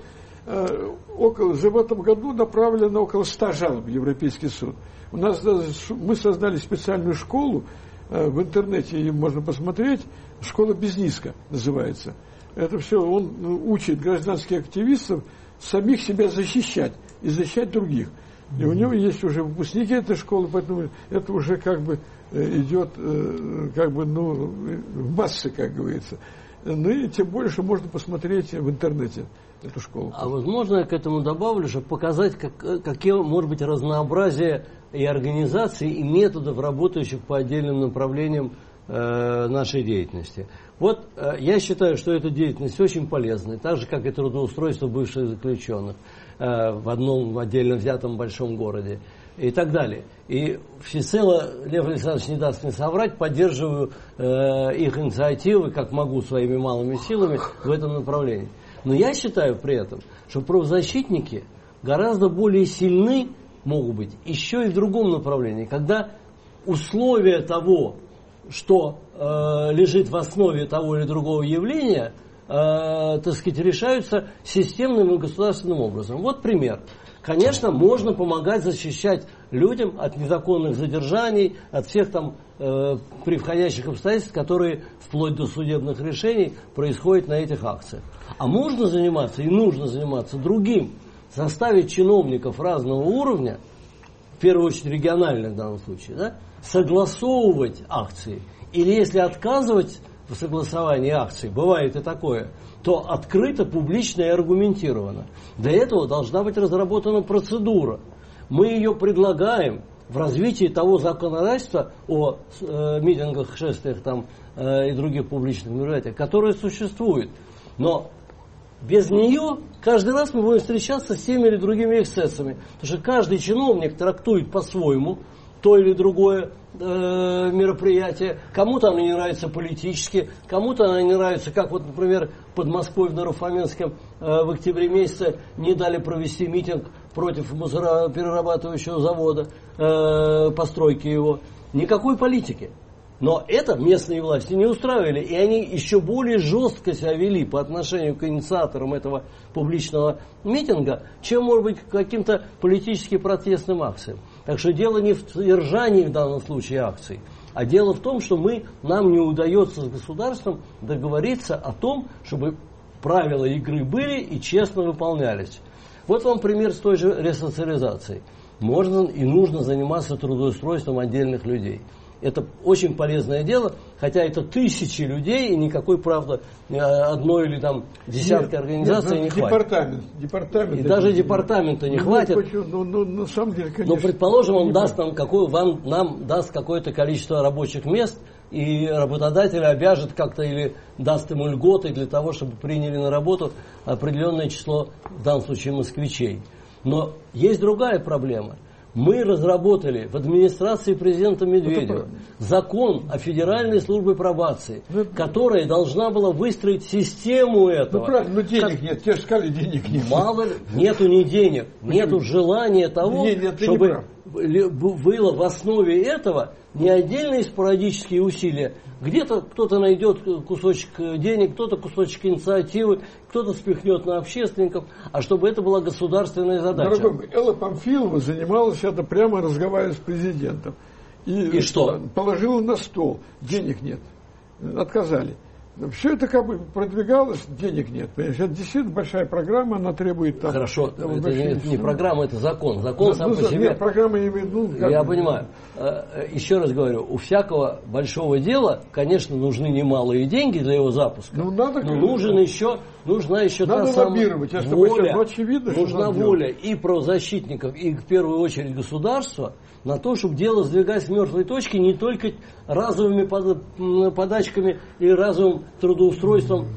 около, за в этом году направлено около ста жалоб в Европейский суд. У нас мы создали специальную школу, в интернете ее можно посмотреть, школа Безниска называется. Это все, он учит гражданских активистов самих себя защищать и защищать других. И у него есть уже выпускники этой школы, поэтому это уже как бы идет как бы, ну, в массы, как говорится. Ну и тем больше можно посмотреть в интернете эту школу. А возможно, я к этому добавлю, чтобы показать, как, какие может быть разнообразие и организаций, и методов, работающих по отдельным направлениям э, нашей деятельности. Вот э, я считаю, что эта деятельность очень полезная, так же, как и трудоустройство бывших заключенных э, в одном отдельно взятом большом городе и так далее. И всецело, Лев Александрович не даст мне соврать, поддерживаю э, их инициативы, как могу, своими малыми силами в этом направлении. Но я считаю при этом, что правозащитники гораздо более сильны могут быть еще и в другом направлении, когда условия того, что э, лежит в основе того или другого явления, э, так сказать, решаются системным и государственным образом. Вот пример. Конечно, можно помогать защищать людям от незаконных задержаний, от всех там э, превходящих обстоятельств, которые вплоть до судебных решений происходят на этих акциях. А можно заниматься и нужно заниматься другим. Заставить чиновников разного уровня, в первую очередь региональных в данном случае, да, согласовывать акции. Или если отказывать в согласовании акций, бывает и такое, то открыто, публично и аргументированно. Для этого должна быть разработана процедура. Мы ее предлагаем в развитии того законодательства о э, митингах, шествиях там, э, и других публичных мероприятиях, которое существует. Но без нее каждый раз мы будем встречаться с теми или другими эксцессами. Потому что каждый чиновник трактует по-своему то или другое э, мероприятие, кому-то оно не нравится политически, кому-то оно не нравится, как вот, например, в Подмосковье, в Нарафаминском э, в октябре месяце не дали провести митинг против мусороперерабатывающего завода, э, постройки его. Никакой политики. Но это местные власти не устраивали, и они еще более жестко себя вели по отношению к инициаторам этого публичного митинга, чем, может быть, к каким-то политическим протестным акциям. Так что дело не в содержании в данном случае акций, а дело в том, что мы, нам не удается с государством договориться о том, чтобы правила игры были и честно выполнялись. Вот вам пример с той же ресоциализацией. Можно и нужно заниматься трудоустройством отдельных людей. Это очень полезное дело, хотя это тысячи людей, и никакой, правда, одной или там десятка нет, организаций нет, не департамент, хватит. Департамент и даже департамента не ну, хватит. Ну, ну, на самом деле, конечно, но, предположим, он не даст нам, какое, вам, нам даст какое-то количество рабочих мест, и работодатель обяжет как-то или даст ему льготы для того, чтобы приняли на работу определенное число, в данном случае, москвичей. Но есть другая проблема. Мы разработали в администрации президента Медведева закон о Федеральной службе пробации, ну, которая должна была выстроить систему этого. Ну правильно, но денег как... нет, те же сказали, денег нет. Мало ли, нету ни денег, Почему? Нету желания того, нет, нет, чтобы было в основе этого не отдельные спорадические усилия. Где-то кто-то найдет кусочек денег, кто-то кусочек инициативы, кто-то спихнет на общественников, а чтобы это была государственная задача. Дорогой, Элла Памфилова занималась это прямо разговаривая с президентом. И, и что? Положила на стол. Денег нет. Отказали. Все это как бы продвигалось, денег нет. Понимаешь? Это действительно большая программа, она требует... Там, Хорошо, там, это не, не программа, это закон. Закон ну, сам ну, по себе... Нет, программа я имею в виду... Я понимаю. Еще раз говорю, у всякого большого дела, конечно, нужны немалые деньги для его запуска. Ну, надо, но нужен еще, нужна еще надо та самая воля. Ну, очевидно, нужна воля и правозащитников, и в первую очередь государства, на то, чтобы дело сдвигать с мертвой точки не только разовыми подачками и разовым трудоустройством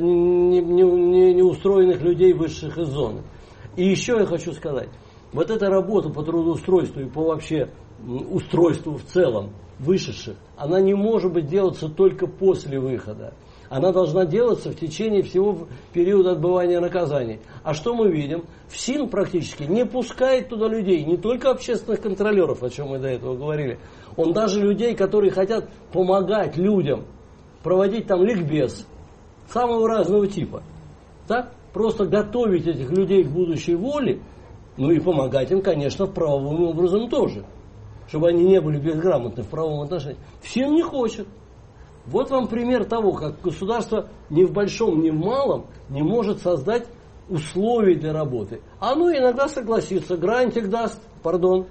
неустроенных людей, вышедших из зоны. И еще я хочу сказать, вот эта работа по трудоустройству и по вообще устройству в целом вышедших, она не может быть делаться только после выхода. Она должна делаться в течение всего периода отбывания наказаний. А что мы видим? ФСИН практически не пускает туда людей, не только общественных контролеров, о чем мы до этого говорили. Он даже людей, которые хотят помогать людям, проводить там ликбез самого разного типа. Так? Просто готовить этих людей к будущей воле, ну и помогать им, конечно, правовым образом тоже. Чтобы они не были безграмотны в правовом отношении. ФСИН не хочет. Вот вам пример того, как государство ни в большом, ни в малом не может создать условий для работы. Оно иногда согласится, грантик даст, пардон,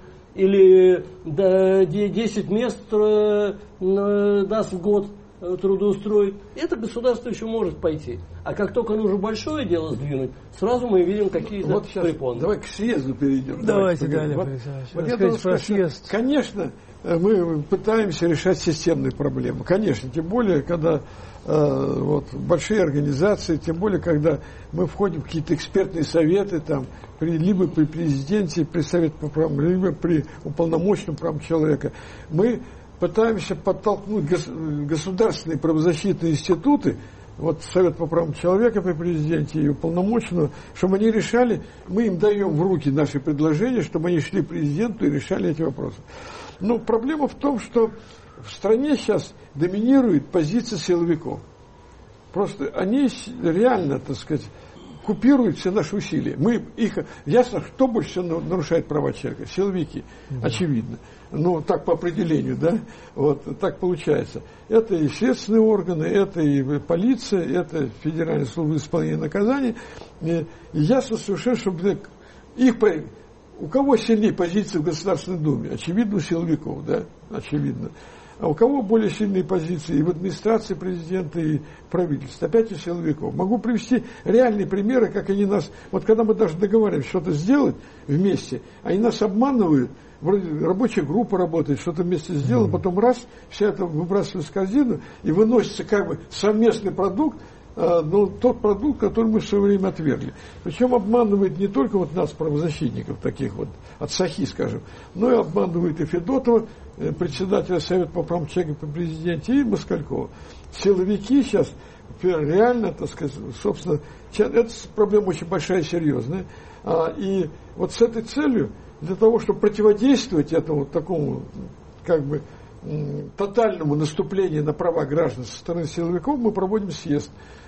или да, десять мест э, даст в год, э, трудоустроит. Это государство еще может пойти. А как только нужно большое дело сдвинуть, сразу мы видим какие-то вот препоны. Давай к съезду перейдем. Давайте, далее. Вот, вот я должен сказать, съезд. Конечно, мы пытаемся решать системные проблемы. Конечно, тем более, когда э, вот, большие организации, тем более, когда мы входим в какие-то экспертные советы, там, при, либо при президенте, при Совете по правам, либо при уполномоченном правам человека, мы пытаемся подтолкнуть гос, государственные правозащитные институты, вот Совет по правам человека при президенте и уполномоченного, чтобы они решали, мы им даем в руки наши предложения, чтобы они шли к президенту и решали эти вопросы. Но проблема в том, что в стране сейчас доминирует позиция силовиков. Просто они реально, так сказать, купируют все наши усилия. Мы их, ясно, кто больше всего нарушает права человека? Силовики, да. Очевидно. Ну, так по определению, да? Вот, так получается. Это и следственные органы, это и полиция, это Федеральная служба исполнения наказаний. И, и ясно совершенно, что их... У кого сильнее позиции в Государственной Думе? Очевидно, у силовиков, да? Очевидно. А у кого более сильные позиции и в администрации президента, и правительства? Опять у силовиков. Могу привести реальные примеры, как они нас... Вот когда мы даже договариваемся что-то сделать вместе, они нас обманывают, вроде рабочая группа работает, что-то вместе сделано, потом раз, все это выбрасывают в корзину, и выносится как бы совместный продукт, но тот продукт, который мы в свое время отвергли. Причем обманывает не только вот нас, правозащитников, таких вот, от Сахи, скажем, но и обманывает и Федотова, председателя Совета по правам человека при президенте и Москалькова. Силовики сейчас реально, так сказать, собственно, эта проблема очень большая и серьезная. И вот с этой целью, для того, чтобы противодействовать этому такому, как бы, тотальному наступлению на права граждан со стороны силовиков, мы проводим съезд.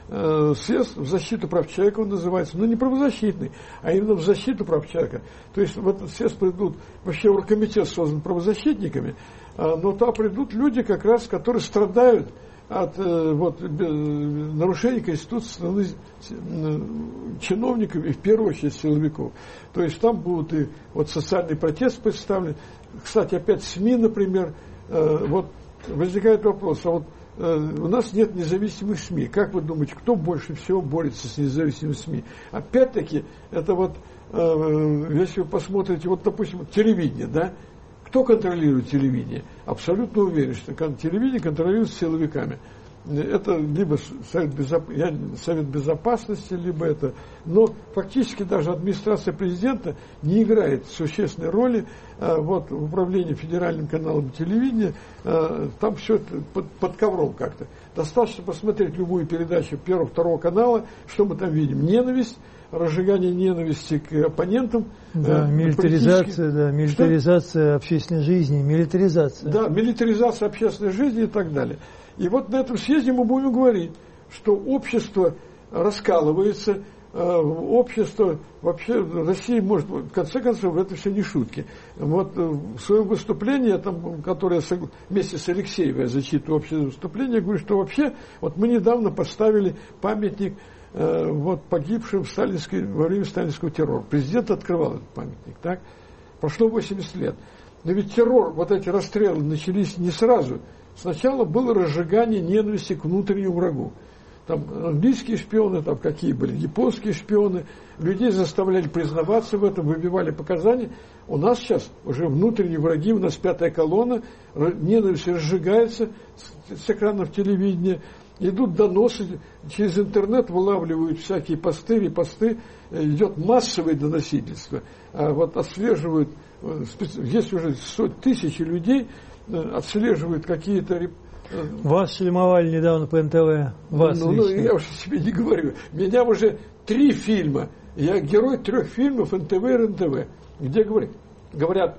Съезд в защиту прав человека он называется, но не правозащитный, а именно в защиту прав человека. То есть в этот съезд придут, вообще оргкомитет создан правозащитниками, но там придут люди, как раз, которые страдают от вот, нарушений Конституции стороны чиновников и в первую очередь силовиков. То есть там будут и вот социальный протест представлен. Кстати, опять СМИ, например, вот возникает вопрос, а вот у нас нет независимых СМИ. Как вы думаете, кто больше всего борется с независимыми СМИ? Опять-таки, это вот, если вы посмотрите, вот, допустим, телевидение, да? Кто контролирует телевидение? Абсолютно уверен, что телевидение контролируется силовиками. Это либо Совет, Безоп... Совет Безопасности, либо это... Но фактически даже администрация президента не играет существенной роли а, вот, в управлении федеральным каналом телевидения. А, там все это под, под ковром как-то. Достаточно посмотреть любую передачу первого, второго канала, что мы там видим. Ненависть, разжигание ненависти к оппонентам. Да, э, милитаризация, да, милитаризация что? общественной жизни, милитаризация. Да, милитаризация общественной жизни и так далее. И вот на этом съезде мы будем говорить, что общество раскалывается, общество, вообще Россия может, в конце концов, это все не шутки. Вот в своем выступлении, там, которое вместе с Алексеевой я зачитываю общее выступление, я говорю, что вообще, вот мы недавно поставили памятник вот, погибшим в сталинской, во время сталинского террора. Президент открывал этот памятник, так? Прошло восемьдесят лет. Но ведь террор, вот эти расстрелы начались не сразу. Сначала было разжигание ненависти к внутреннему врагу. Там английские шпионы, там какие были, японские шпионы. Людей заставляли признаваться в этом, выбивали показания. У нас сейчас уже внутренние враги, у нас пятая колонна, ненависть разжигается с, с экранов телевидения. Идут доносы, через интернет вылавливают всякие посты, репосты, идет массовое доносительство. А вот отслеживают, есть уже сотни тысяч людей, отслеживают какие-то... Вас шлемовали недавно по эн тэ вэ. Вас ну, ну, я уже себе не говорю. Меня уже три фильма. Я герой трех фильмов эн тэ вэ и эр эн тэ вэ. Где говорят, говорят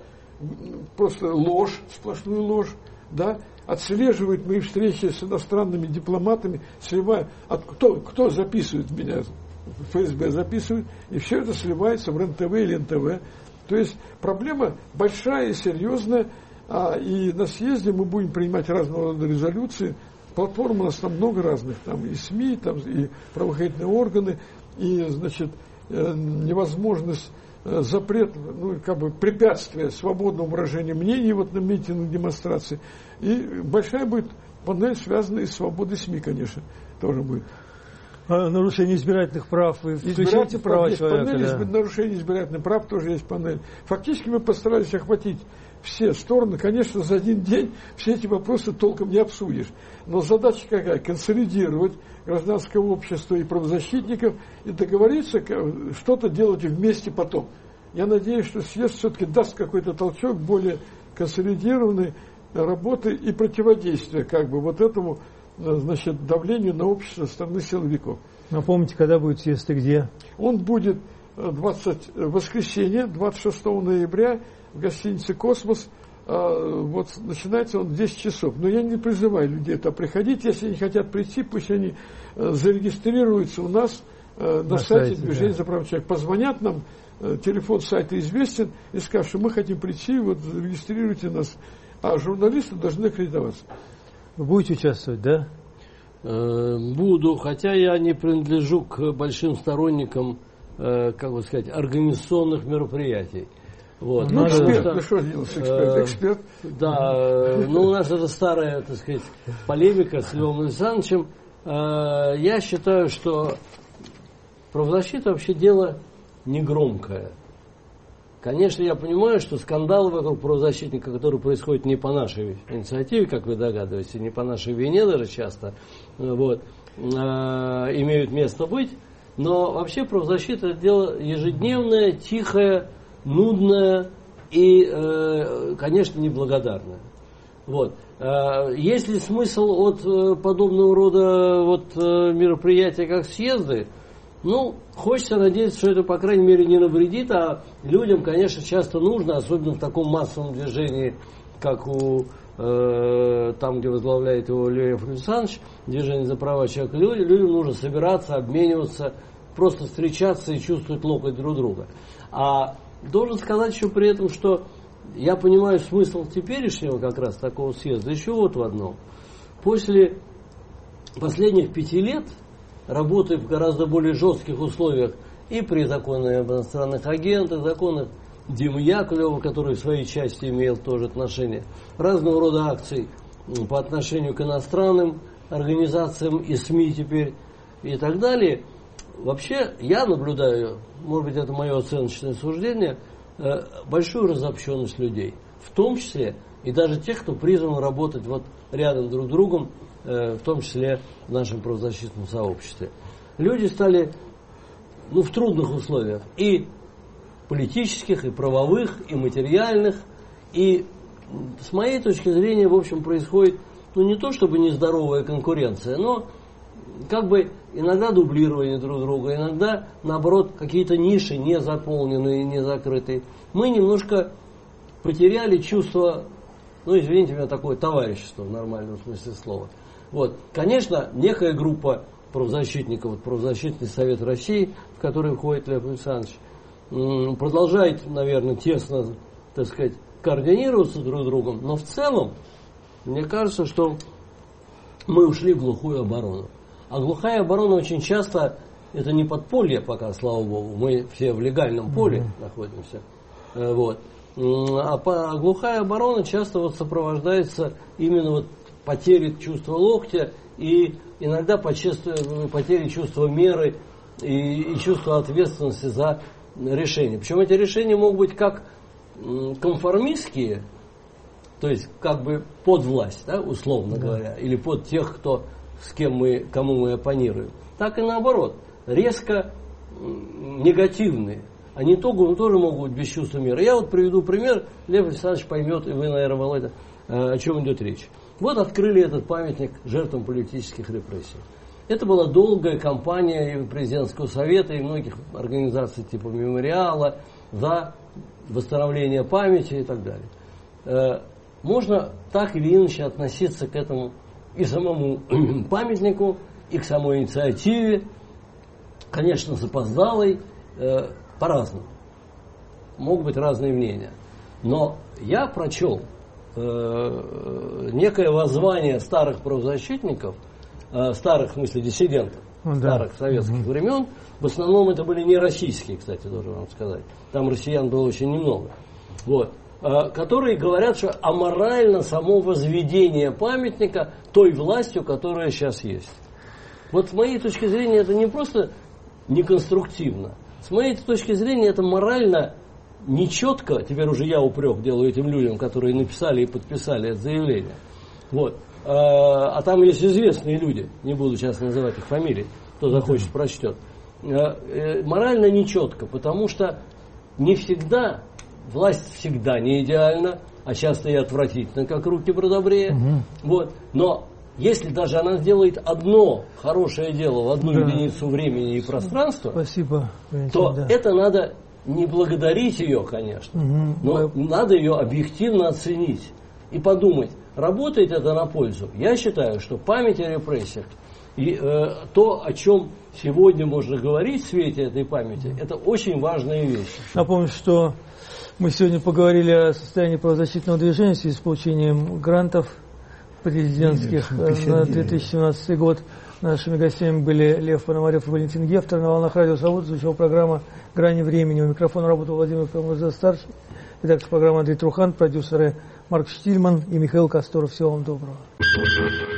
просто ложь, сплошную ложь, да, отслеживают мои встречи с иностранными дипломатами, сливают. От, кто, кто записывает меня? эф эс бэ записывает, и все это сливается в эр эн тэ вэ или эн тэ вэ. То есть проблема большая и серьезная. А, и на съезде мы будем принимать разного рода резолюции. Платформ у нас там много разных. Там и СМИ, там и правоохранительные органы, и, значит, невозможность, запрет, ну, как бы препятствие свободному выражению мнений вот на митингах, демонстрации. И большая будет панель, связанная с свободой СМИ, конечно, тоже будет. А нарушение избирательных прав, вы включаете права человека? Панель, да. Нарушение избирательных прав тоже есть панель. Фактически мы постарались охватить все стороны. Конечно, за один день все эти вопросы толком не обсудишь. Но задача какая? Консолидировать гражданское общество и правозащитников и договориться, что-то делать вместе потом. Я надеюсь, что съезд все-таки даст какой-то толчок более консолидированной работы и противодействия как бы вот этому, значит, давлению на общество со стороны силовиков. Напомните, когда будет съезд и где? Он будет двадцать, в воскресенье, двадцать шестого ноября, в гостинице «Космос». Вот начинается он в десять часов. Но я не призываю людей туда приходить. Если они хотят прийти, пусть они зарегистрируются у нас на, на сайте, сайте Движения да. за права человека. Позвонят нам, телефон сайта известен, и скажут, что мы хотим прийти, вот зарегистрируйте нас. А журналисты должны аккредитоваться. Вы будете участвовать, да? Буду, хотя я не принадлежу к большим сторонникам, как бы сказать, организационных мероприятий. Вот. Ну, эксперт, что, ну что делать, эксперт? Эксперт. Да, ну у нас это старая, так сказать, полемика с Львом Александровичем. Я считаю, что правозащита вообще дело негромкое. Конечно, я понимаю, что скандалы вокруг правозащитника, которые происходят не по нашей инициативе, как вы догадываетесь, не по нашей вине даже часто, вот, имеют место быть. Но вообще правозащита – это дело ежедневное, тихое, нудное и, конечно, неблагодарное. Вот. Есть ли смысл от подобного рода вот мероприятия, как съезды? Ну, хочется надеяться, что это, по крайней мере, не навредит, а людям, конечно, часто нужно, особенно в таком массовом движении, как у, э, там, где возглавляет его Лев Александрович, движение за права человека, людям, людям нужно собираться, обмениваться, просто встречаться и чувствовать локоть друг друга. А должен сказать еще при этом, что я понимаю смысл теперешнего как раз такого съезда еще вот в одном. После последних пяти лет работы в гораздо более жестких условиях и при законе об иностранных агентах, законах Димы Яковлева, который в своей части имел тоже отношение, разного рода акций по отношению к иностранным организациям и СМИ теперь и так далее. Вообще я наблюдаю, может быть это мое оценочное суждение, большую разобщенность людей, в том числе и даже тех, кто призван работать вот рядом друг с другом, в том числе в нашем правозащитном сообществе. Люди стали ну, в трудных условиях и политических, и правовых, и материальных. И с моей точки зрения, в общем, происходит ну, не то чтобы нездоровая конкуренция, но как бы иногда дублирование друг друга, иногда, наоборот, какие-то ниши не заполненные, не закрытые. Мы немножко потеряли чувство, ну, извините меня, такое товарищество в нормальном смысле слова. Вот. Конечно, некая группа правозащитников, вот, правозащитный совет России, в который входит Лев Александрович, продолжает, наверное, тесно, так сказать, координироваться друг с другом, но в целом, мне кажется, что мы ушли в глухую оборону. А глухая оборона очень часто, это не подполье пока, слава богу, мы все в легальном поле mm-hmm. находимся. Вот. А по, глухая оборона часто вот сопровождается именно вот потерей чувства локтя и иногда потерей чувства меры и, и чувства ответственности за решения. Причем эти решения могут быть как конформистские, то есть как бы под власть, да, условно да. говоря, или под тех, кто, с кем мы, кому мы оппонируем, так и наоборот, резко негативные. Они тоже, тоже могут быть без чувства мира. Я вот приведу пример, Лев Александрович поймет, и вы, наверное, Володя, о чем идет речь. Вот открыли этот памятник жертвам политических репрессий. Это была долгая кампания и президентского совета, и многих организаций типа Мемориала за восстановление памяти и так далее. Можно так или иначе относиться к этому и самому памятнику, и к самой инициативе, конечно, запоздалой, по-разному. Могут быть разные мнения. Но я прочел э, некое воззвание старых правозащитников, э, старых, в смысле, диссидентов, ну, да. старых советских угу. времен. В основном это были не российские, кстати, должен вам сказать. Там россиян было очень немного. Вот. Э, которые говорят, что аморально само возведение памятника той властью, которая сейчас есть. Вот с моей точки зрения это не просто неконструктивно. С моей точки зрения, это морально нечетко, теперь уже я упрек делаю этим людям, которые написали и подписали это заявление. Вот. А, а там есть известные люди, не буду сейчас называть их фамилии, кто захочет, прочтет. А, морально нечетко, потому что не всегда, власть всегда не идеальна, а часто и отвратительно, как руки Бродобрея. Угу. Вот. Но если даже она сделает одно хорошее дело в одну да. единицу времени и пространства, Спасибо, то да. это надо не благодарить ее, конечно, угу. но надо ее объективно оценить и подумать, работает это на пользу. Я считаю, что память о репрессиях и э, то, о чем сегодня можно говорить в свете этой памяти, это очень важные вещи. Напомню, что мы сегодня поговорили о состоянии правозащитного движения в связи с получением грантов президентских на две тысячи семнадцатый год. Нашими гостями были Лев Пономарев и Валентин Гефтер. На волнах радио «Свобода» звучала программа «Грани времени». У микрофона работал Владимир Промоза-старший, редактор программы Андрей Трухан, продюсеры Марк Штильман и Михаил Косторов. Всего вам доброго.